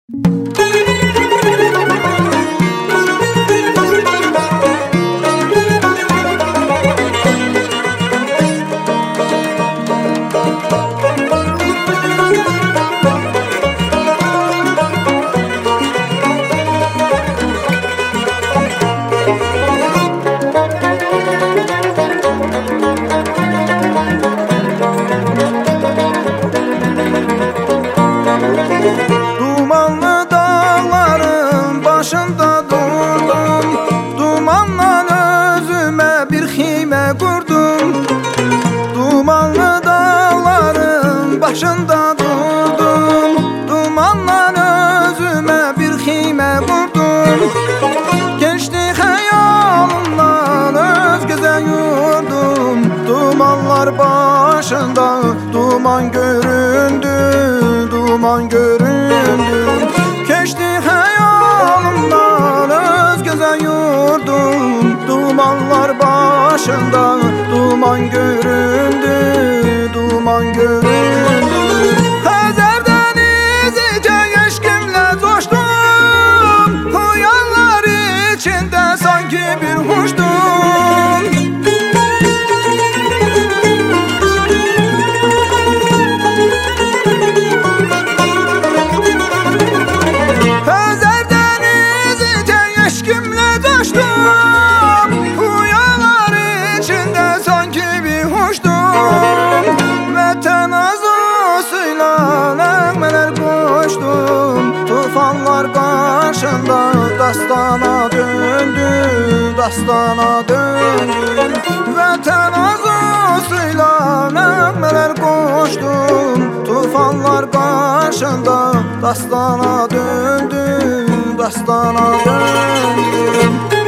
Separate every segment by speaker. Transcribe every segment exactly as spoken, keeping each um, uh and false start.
Speaker 1: Dumanlı dağların başında durdum, dumanla özüme bir xime kurdum. Dumanlı dağların başında durdum, dumanla özüme bir xime kurdum. Geçti xəyalımdan öz güzel yurdum, dumanlar başında duman göründü, duman göründü. Keçti xəyalımdan öz güzel yurdum, dumanlar başında duman göründü, duman göründü. Xəzər dənizi eşqimlə coşdum, xəyallar içində sanki bir hoşdum. Tufanlar karşında dastana döndü, dastana döndü. Vətən arzusuyla nəğmələr qoşdum, tufanlar karşında dastana döndü, dastana döndü.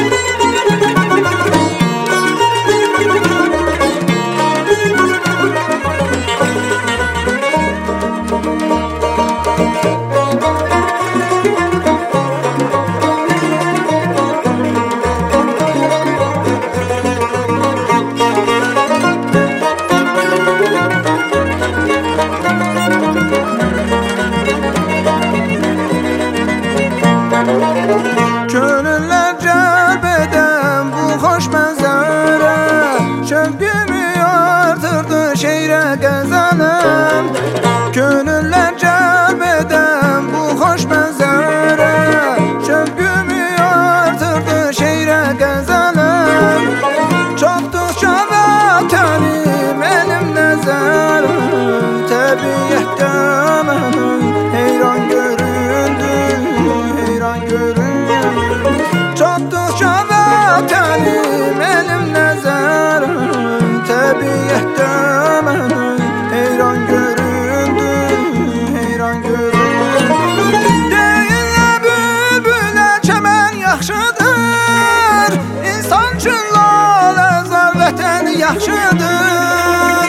Speaker 1: Gönüller cəlb edən bu xoş mənzərə şövqümü artırdı şeirə qəzələm. Gönüller cəlb edən bu xoş mənzərə şövqümü artırdı şeirə qəzələm. Çatdıqca vətənim elim nəzərim, təbiətdə mənim heyran göründü, heyran göründü. Çatdıqca vətənim elim nəzərim, təbiətdə mənim heyran göründü, heyran göründü. Deyirlər bülbülə çəmən yaxşıdır, insan üçün laləzar vətən yaxşıdır.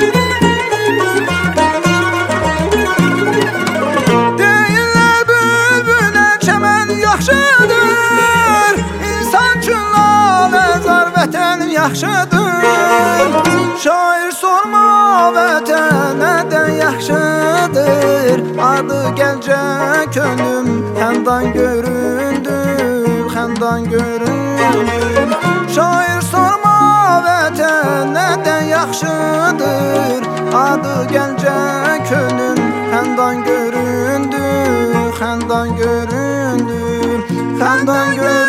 Speaker 1: Deyirlər bülbülə çəmən yaxşıdır, insan üçün laləzar vətən yaxşıdır. Şair sorma vətən nədən yaxşıdır, adı gəlcə könlüm xəndan göründü, xəndan göründü. Şair sorma vətən nədən yaxşıdır, adı gəlcə könlüm xəndan göründü, xəndan göründü, xəndan göründü.